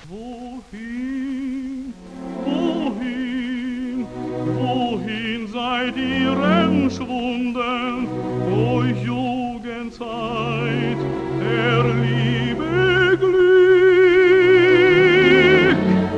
Wohin, wohin, wohin seid ihr entschwunden, o Jugendzeit, der Liebe Glück?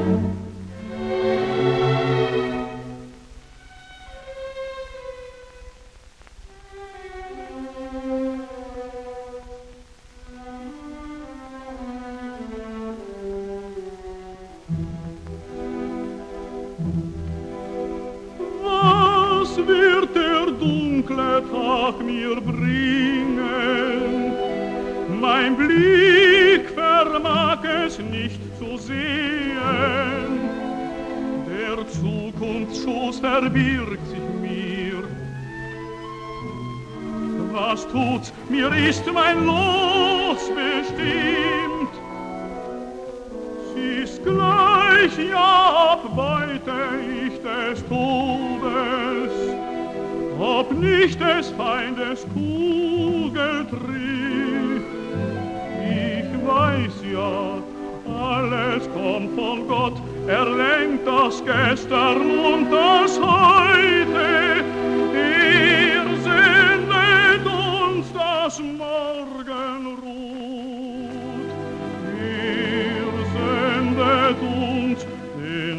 Was wird der dunkle Tag mir bringen? Mein Blick vermag es nicht zu sehen. Der Zukunftsschoß verbirgt sich mir. Was tut's? Mir ist mein Los bestimmt. Sieh's gleich, ja, abweite ich des Todes, ob nicht des Feindes Kugel trifft. Ich weiß ja, alles kommt von Gott, er lenkt das Gestern und das Heute. Er sendet uns das Morgenrot. Er sendet uns den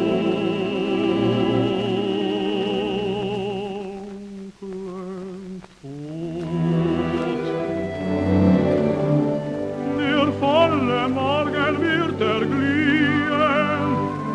dunklen Tod. Der volle Morgen wird erglühen,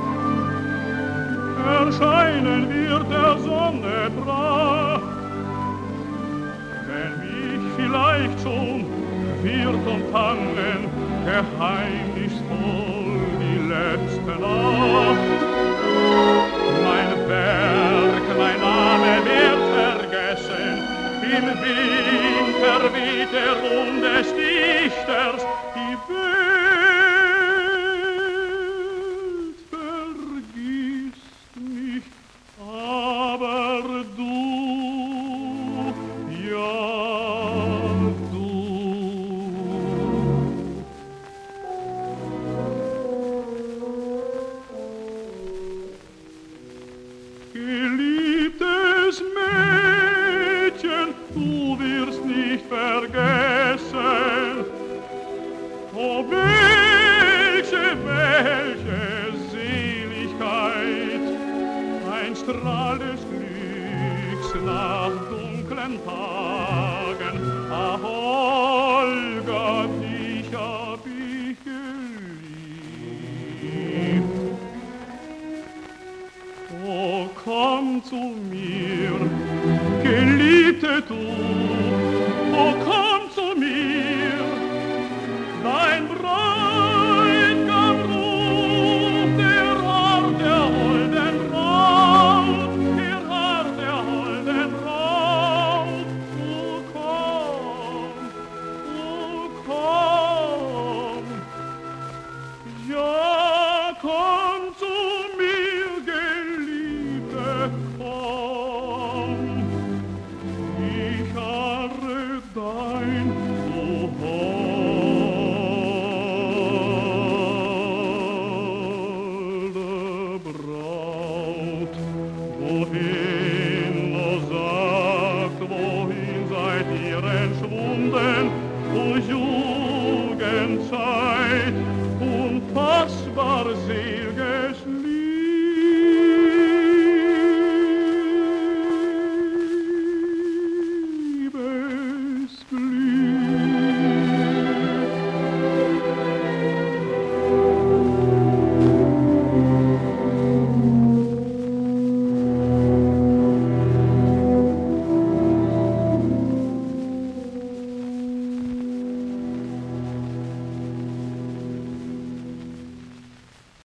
erscheinen wird der Sonne Pracht. Wenn mich vielleicht schon wird umfangen, geheimnisvoll die letzte Nacht. Mein Werk, mein Name wird vergessen, im Winter weht der Ruhm des Dichters, die Welt vergisst mich, aber du, ja du. Geliebtes Mädchen, du wirst nicht vergessen. Oh, welche Seligkeit, ein Strahl des Glücks nach dunklen Tagen. Ach, Olga, dich hab ich geliebt. Oh, komm zu mir, Geliebte, du,